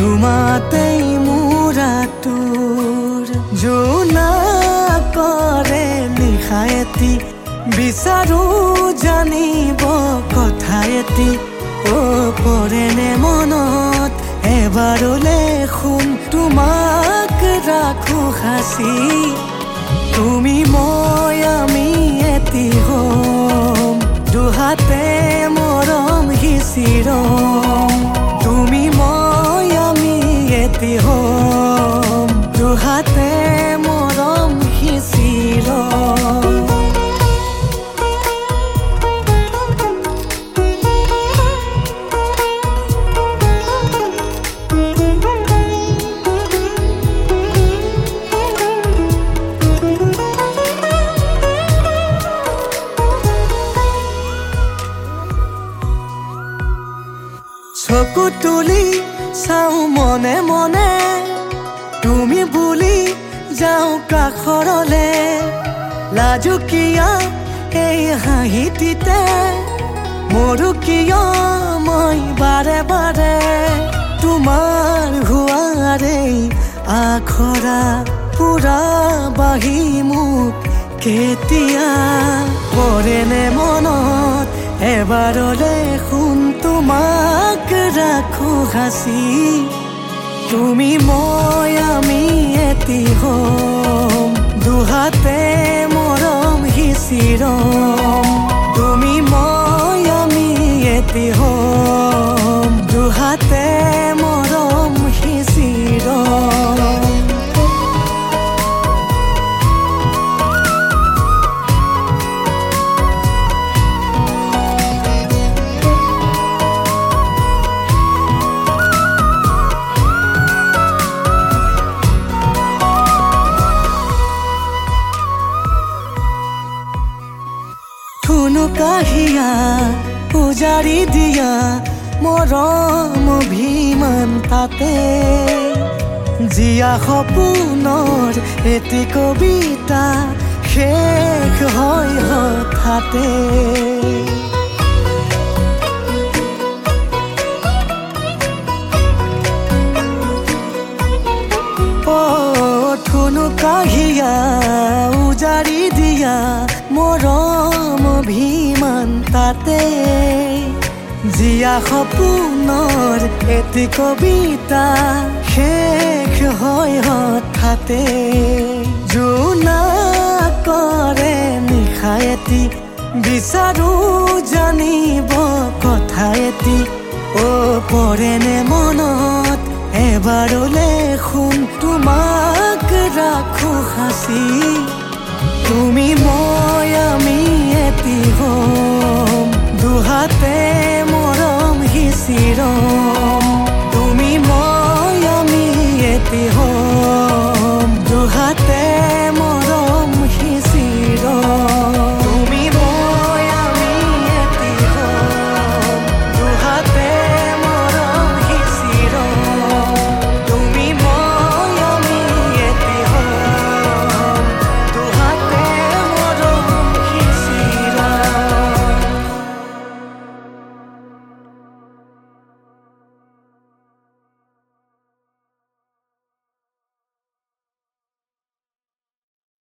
ধুমাতেই মূৰাটোৰ জোনা কৰে লিখা এটি বিচাৰো জানিব কথা এটি পৰেনে মনত এবাৰলে শুন তোমাক ৰাখো সাঁচি তুমি মই আমি এটি হম দুহাতে মৰম সিঁচিৰম তুমি মই আমি এটি হম দুহাতে মৰম সিঁচিৰম চকু তুলি চাওঁ মনে মনে তুমি বুলি যাওঁ কাষৰলে লাজুকীয়া এই হাঁহিটিতে মোৰো কিয় মই বাৰে বাৰে তোমাৰ হোৱাৰে আখৰা পুৰা বাঢ়ি মোক কেতিয়া পৰেনে মনত এবাৰলে শুন তোমাক ৰাখো সাঁচি তুমি মই আমি এটি হম দুহাতে মৰম সিঁচিৰম তুমি মই আমি এটি হম দুহাতে মৰম সিঁচিৰম কাহিয়া উজাৰি দিয়া মৰম অভিমান তাতে জীয়া সপোনৰ এটি কবিতা শেষ হয় হঠাতে ঠুনু কাহিয়া উজাৰি দিয়া মৰম অভিমান তাতে জীয়া সপোনৰ এটি কবিতা শেষ হয় হঠাতে জোনা কৰে নিশা এটি বিচাৰো জানিব কথা এটি পৰেনে মনত এবাৰলে শুন তোমাক ৰাখো সাঁচি তুমি মই আমি এটি হম দুহাতে মৰম সিঁচিৰম